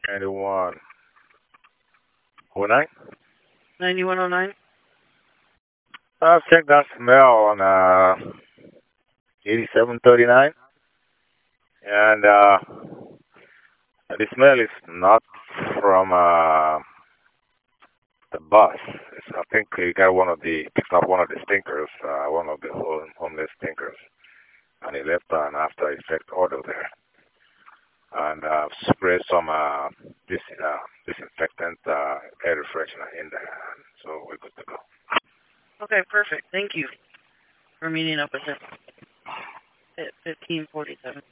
9109. 9109. I've checked that smell on 8739, and the smell is not from the bus. I think he got picked up one of the stinkers, one of the homeless stinkers, and he left an after effect odor there. And sprayed some disinfectant air refreshener in there, so we're good to go. Okay, perfect. Thank you for meeting up with us at 1547.